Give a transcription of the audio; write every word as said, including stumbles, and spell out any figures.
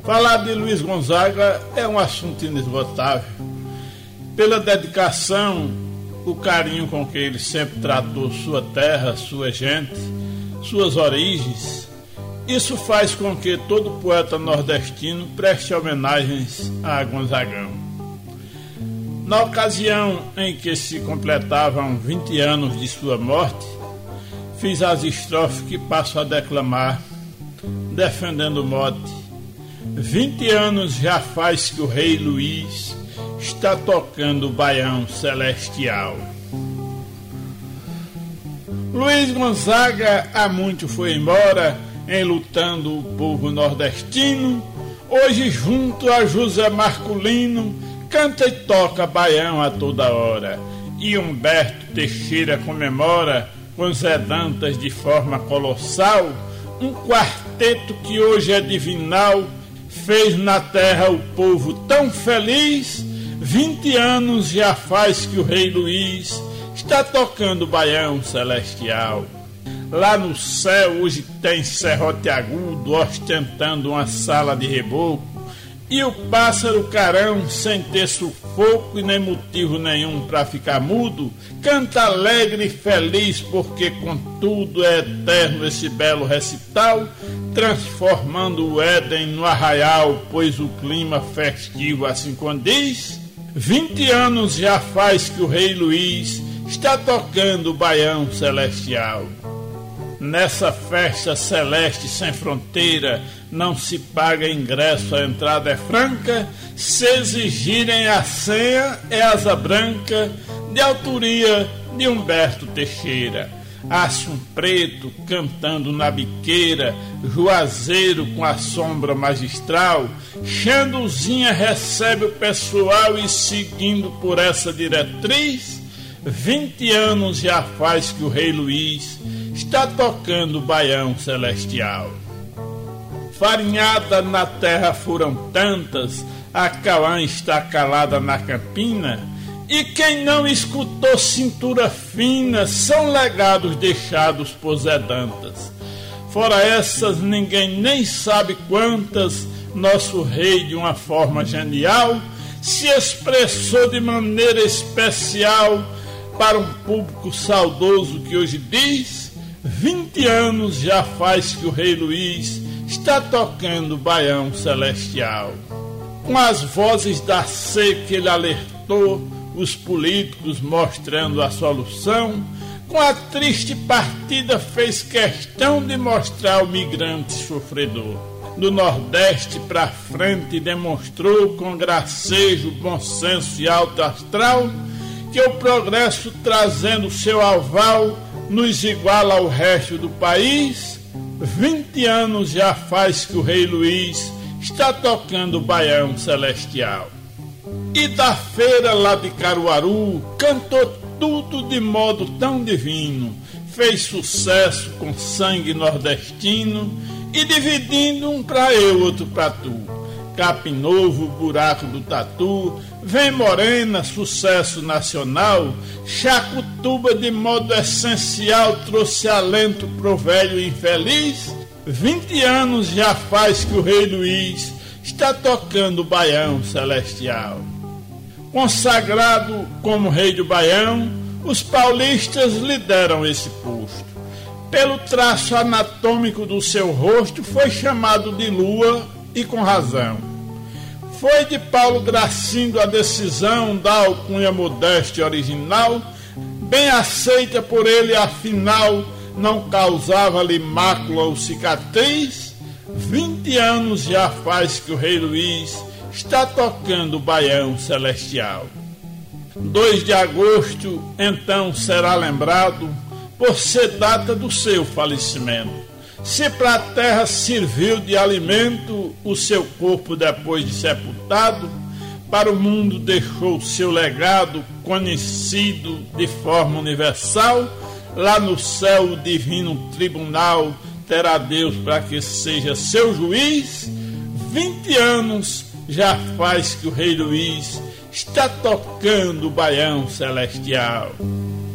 Falar de Luiz Gonzaga é um assunto inesgotável. Pela dedicação, o carinho com que ele sempre tratou sua terra, sua gente, suas origens, isso faz com que todo poeta nordestino preste homenagens a Gonzagão. Na ocasião em que se completavam vinte anos de sua morte, fiz as estrofes que passo a declamar, defendendo o mote. Vinte anos já faz que o rei Luís está tocando o baião celestial. Luiz Gonzaga há muito foi embora, enlutando o povo nordestino. Hoje, junto a José Marculino, canta e toca baião a toda hora. E Humberto Teixeira comemora, com Zé Dantas de forma colossal, um quarteto que hoje é divinal, fez na terra o povo tão feliz. Vinte anos já faz que o rei Luís está tocando o baião celestial. Lá no céu hoje tem serrote agudo ostentando uma sala de reboco, e o pássaro carão, sem ter sufoco e nem motivo nenhum para ficar mudo, canta alegre e feliz, porque contudo é eterno esse belo recital, transformando o Éden no arraial, pois o clima festivo assim condiz. Vinte anos já faz que o rei Luís está tocando o baião celestial. Nessa festa celeste sem fronteira, não se paga ingresso, a entrada é franca. Se exigirem a senha, é asa branca, de autoria de Humberto Teixeira. Aço preto cantando na biqueira, Juazeiro com a sombra magistral, Xanduzinha recebe o pessoal e, seguindo por essa diretriz, vinte anos já faz que o rei Luís está tocando o baião celestial. Farinhada na terra foram tantas, a Cauã está calada na campina, e quem não escutou cintura fina são legados deixados por Zé Dantas. Fora essas, ninguém nem sabe quantas, nosso rei, de uma forma genial, se expressou de maneira especial para um público saudoso que hoje diz: vinte anos já faz que o rei Luís está tocando o baião celestial. Com as vozes da seca ele alertou os políticos, mostrando a solução. Com a triste partida fez questão de mostrar o migrante sofredor. Do Nordeste pra frente demonstrou com gracejo, bom senso e alto astral que o progresso, trazendo seu aval, nos iguala ao resto do país. Vinte anos já faz que o rei Luís está tocando o baião celestial. E da feira lá de Caruaru cantou tudo de modo tão divino, fez sucesso com sangue nordestino, e dividindo um pra eu, outro pra tu. Capim Novo, buraco do tatu, Vem Morena, sucesso nacional, Chacutuba de modo essencial trouxe alento pro velho infeliz. Vinte anos já faz que o rei Luís está tocando o baião celestial. Consagrado como rei do baião, os paulistas lhe deram esse posto. Pelo traço anatômico do seu rosto foi chamado de lua, e com razão. Foi de Paulo Gracindo a decisão da alcunha modesta e original, bem aceita por ele, afinal não causava-lhe mácula ou cicatriz. Vinte anos já faz que o rei Luís está tocando o baião celestial. dois de agosto, então, será lembrado por ser data do seu falecimento. Se para a terra serviu de alimento o seu corpo depois de sepultado, para o mundo deixou seu legado conhecido de forma universal. Lá no céu o divino tribunal terá Deus para que seja seu juiz. Vinte anos já faz que o rei Luís está tocando o baião celestial.